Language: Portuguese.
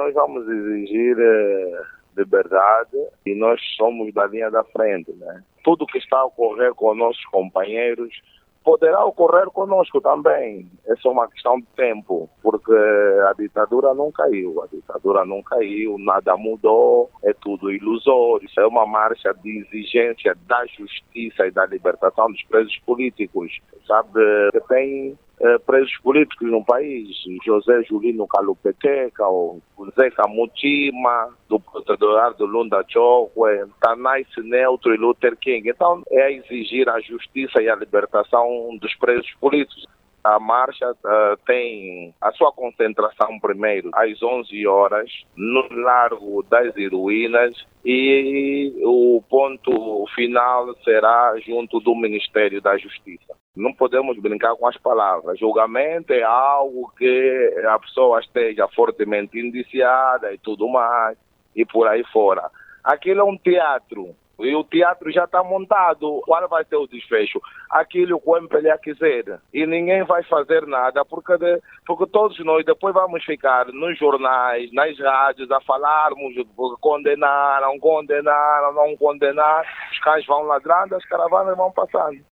nós vamos exigir liberdade e nós somos da linha da frente, né? Tudo que está a ocorrer com nossos companheiros poderá ocorrer conosco também. É só uma questão de tempo, porque a ditadura não caiu, nada mudou, é tudo ilusório. Isso é uma marcha de exigência da justiça e da libertação dos presos políticos. Sabe que tem presos políticos no país, José Julino Calupeteca, o Zeca Mutima, do Eduardo Lunda Chokwe, Tanais Neutro e Luther King. Então é exigir a justiça e a libertação dos presos políticos. A marcha tem a sua concentração primeiro às 11 horas no Largo das Heroínas e o ponto final será junto do Ministério da Justiça. Não podemos brincar com as palavras. Julgamento é algo que a pessoa esteja fortemente indiciada e tudo mais, e por aí fora. Aquilo é um teatro. E o teatro já está montado. Qual vai ser o desfecho? Aquilo que o MPLA quiser. E ninguém vai fazer nada, porque todos nós depois vamos ficar nos jornais, nas rádios, a falarmos, condenaram, não condenaram. Os cães vão ladrando, as caravanas vão passando.